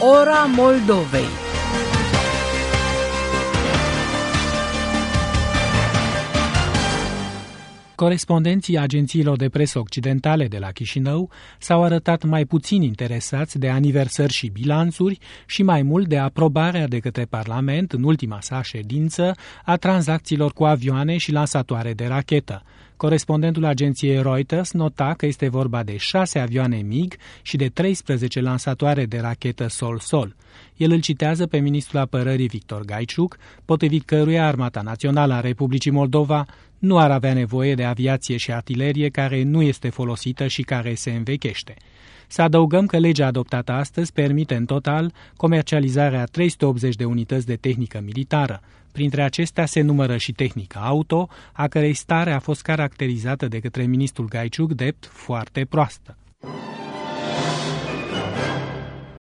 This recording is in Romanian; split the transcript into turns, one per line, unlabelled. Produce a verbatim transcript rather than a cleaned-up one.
Ora Moldovei. Corespondenții agențiilor de presă occidentale de la Chișinău s-au arătat mai puțin interesați de aniversări și bilanțuri și mai mult de aprobarea de către Parlament în ultima sa ședință a tranzacțiilor cu avioane și lansatoare de rachetă. Corespondentul agenției Reuters nota că este vorba de șase avioane MiG și de treisprezece lansatoare de rachetă Sol-Sol. El îl citează pe ministrul apărării Victor Gaiciuc, potrivit căruia Armata Națională a Republicii Moldova nu ar avea nevoie de aviație și artilerie care nu este folosită și care se învechește. Să adăugăm că legea adoptată astăzi permite în total comercializarea a trei sute optzeci de unități de tehnică militară. Printre acestea se numără și tehnica auto, a cărei stare a fost caracterizată de către ministrul Gaiciuc drept foarte proastă.